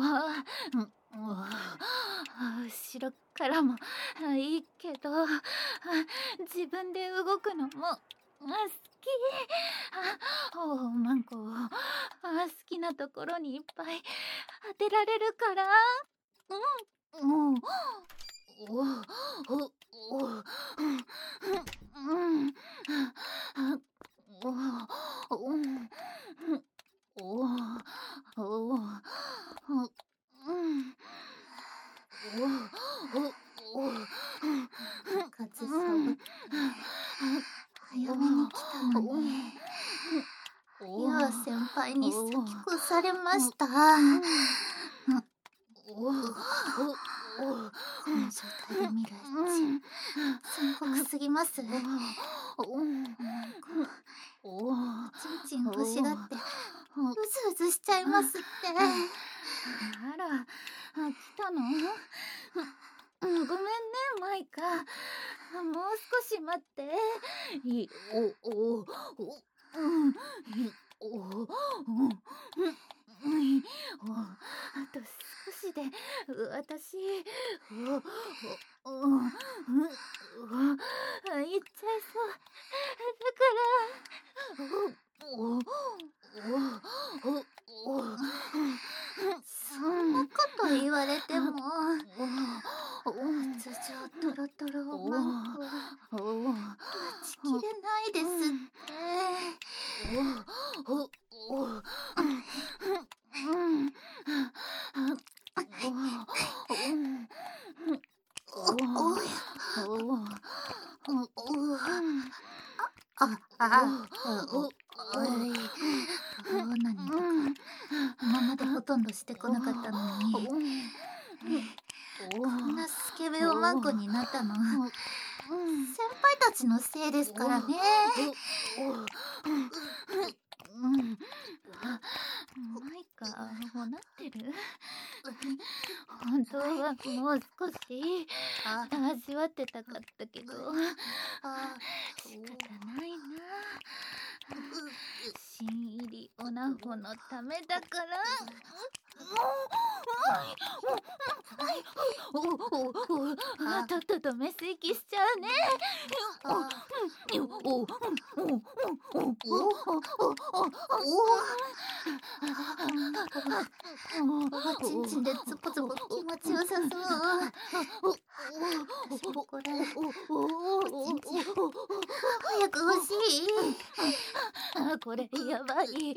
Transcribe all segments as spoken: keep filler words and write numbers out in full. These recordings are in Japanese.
ああ、うん、うわあ、後ろからもあいいけど、あ、自分で動くのも、あ、好き。あ、おマンコを、あ、好きなところにいっぱい当てられるから。うん、もう、おお、おお、うん、うん、あ、おお、うん、おお、おお、うん。おお、おお、 風騒ぎ早めに来たのに、 おゆあ先輩に先お、 越されました。 おお、 この状態で見るちん、残酷すぎます。マンコ、 おちんちん欲しがって、うずうずしちゃいますって。 あら、来たの？ごめんね、マイカ。もう少し待って。いおおおうんいおおうんうんおあと少しで私おおうんうんあ行っちゃいそうだからおおおおおそんなこと言われても、 おお筒状トロトロマンコ、 おお待ちきれないですって。 おおおうんおおあ、あ、お、おい、どうなにとか、今までほとんどしてこなかったのに、こんなスケベおまんこになったの、先輩たちのせいですからね。 マイカ、もうなってる？本当はもう少し味わってたかったけど、 あ、 仕方ないな。新入りおなほのためだから。おおおおとっととメス行きしちゃうね。おおおおおちんちんでツポツポ気持ちよさそう。私もこれ、おちんちん、早く欲しい。 これやばい。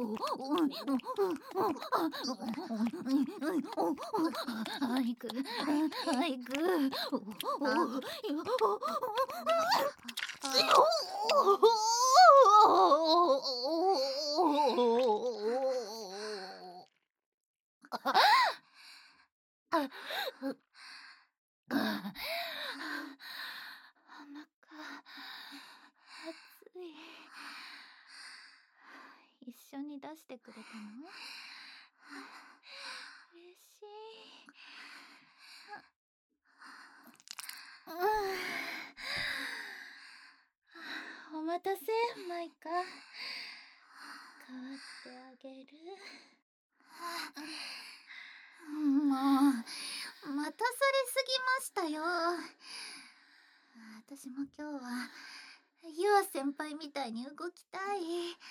早く、早く。お腹熱い。一緒に出してくれたの？嬉しい。お待たせ、マイカ。代わってあげる。 もう、待たされすぎましたよ。私も今日は、ユア先輩みたいに動きたい。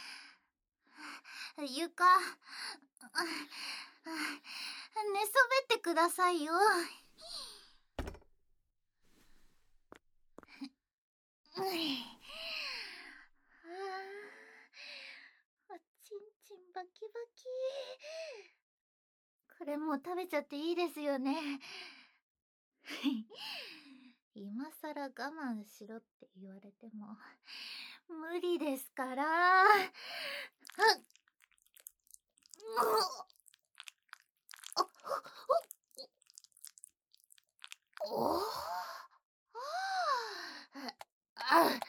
ゆか、寝そべってくださいよ。おちんちんバキバキ。これもう食べちゃっていいですよね。今さら我慢しろって言われても無理ですから。おあ、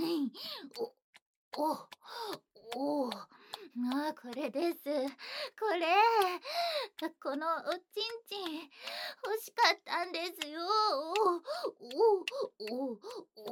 お、お、お、あ、これです。これ、このおちんちん欲しかったんですよ。お、お、お、お、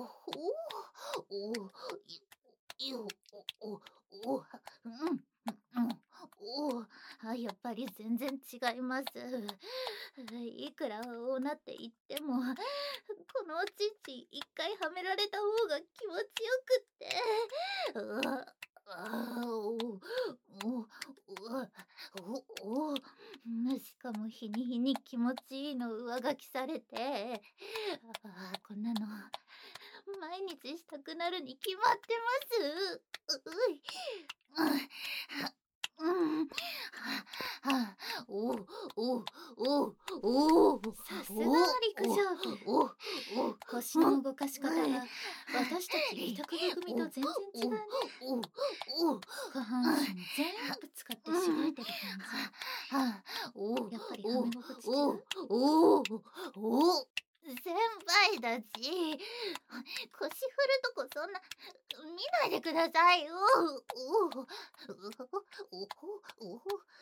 お、お、よ、お、お、うん、うん、 おあ、やっぱり全然違います。いくらおなって言っても、このおちんちん一回はめられた方が気持ちよくって。うわあおおおおおしかも日に日に気持ちいいの上書きされて、ああこんなの毎日したくなるに決まってます。ううい。うん。はあ、おおおおさすがは陸上部。 おお腰の動かし方が私たち帰宅部組と全然違うね。 お下半身全部使ってしばいてる感じ。やっぱりはめ心地違う？ おお先輩たち、腰振るとこそんな見ないでくださいよ。おおおお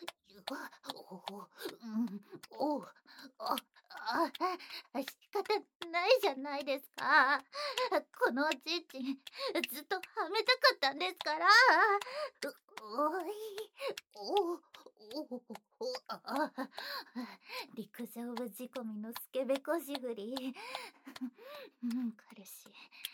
おおああ仕方ないじゃないですか。このおちんちんずっとはめたかったんですから。おいおおおあ陸上部仕込みのスケベ腰振り。うん、彼氏。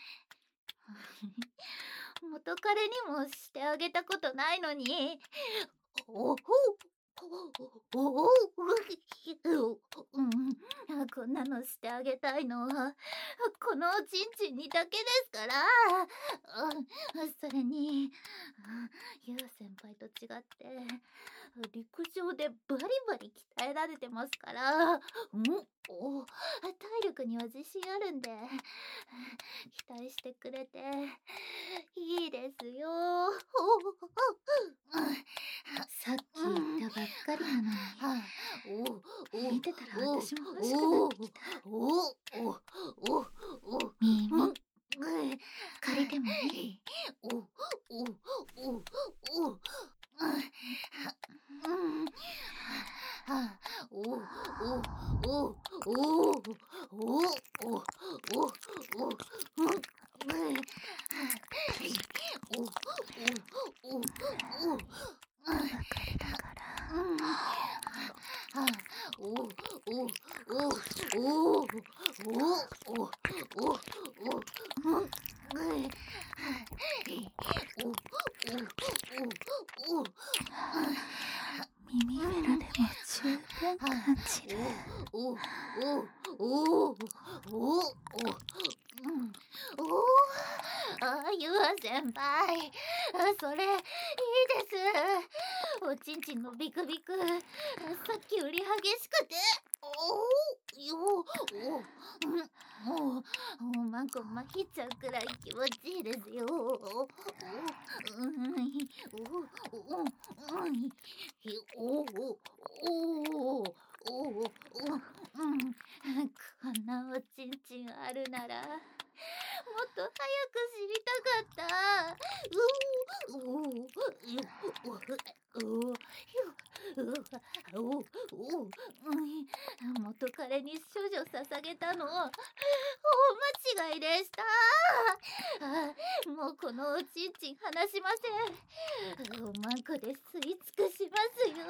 元彼にもしてあげたことないのに。おおおおうん、こんなのしてあげたいのはこのおちんちんにだけですから。それにゆう先輩と違って陸上でバリバリ鍛えられてますから、うんお体力には自信あるんで期待してくれていいですよ。 さっき言ったばっかりなのに。見てたら私も欲しくなってきた。耳借りてもいい？耳フェラでも十分感じる。 おおおおおあゆあ先輩、それいいです。おちんちんのビクビクさっきより激しくて、およもうおまんこまひっちゃうくらい気持ちいいですよ。おおおおこんなおちんちんあるならもっと早く知りたかった。うおうおお元彼に処女捧げたの大間違いでした。もうこのおちんちん離しません。おまんこで吸い尽くしますよ。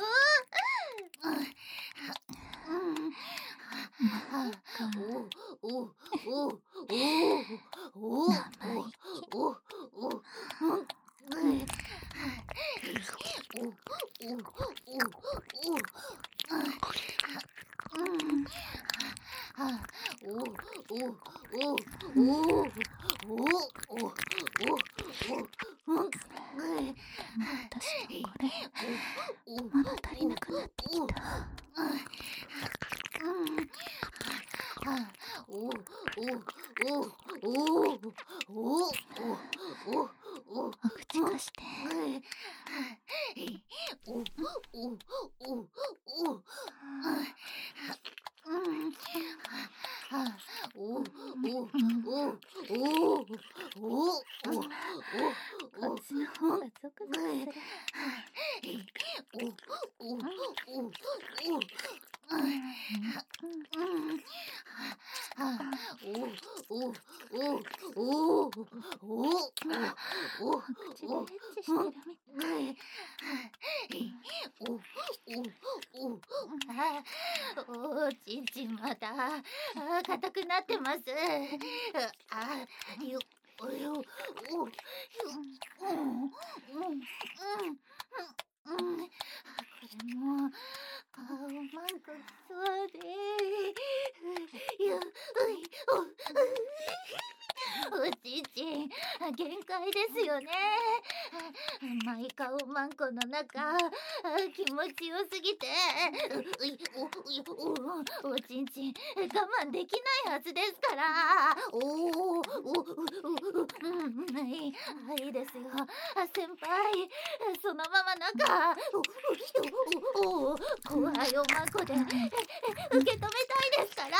おおおおおお私のこれ物足りなくなってきた。お口貸して。こっちの方がゾクゾクする。お口でエッチしてるみたい。 おちんちんまだ硬くなってます。あよよおうんうんうんこれもあうまくそうでよいおおちんちん限界ですよね。マイカオマンコの中気持ちよすぎてういおおおおちんちん我慢できないはずですから。おおおおうんいいですよ先輩。そのまま中おおお怖いおまんこで受け止めたいですから。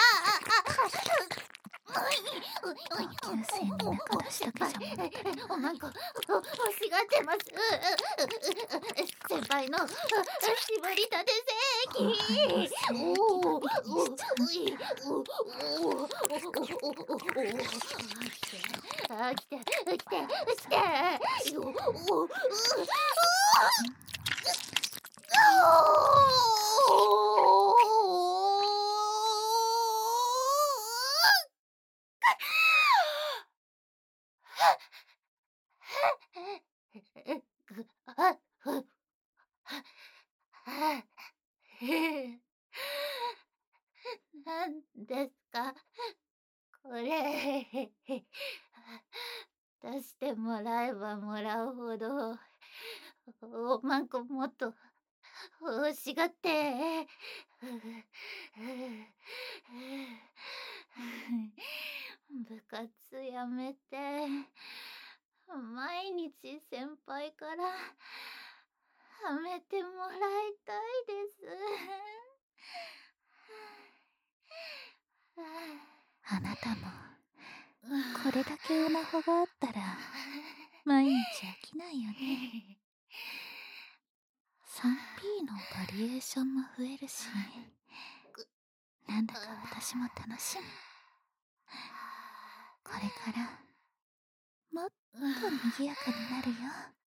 同級生に仲出しだけじゃもおまんこ欲しがってます。先輩の絞りたて正規。おおおいおおあ来て来て来ておおなんですかこれ。出してもらえばもらうほどおまんこもっと欲しがって部活やめて毎日先輩からはめてもらいたいです。 あなたもこれだけオナホがあったら毎日飽きないよね。 スリーピー のバリエーションも増えるし、なんだか私も楽しみ。これからもっと賑やかになるよ。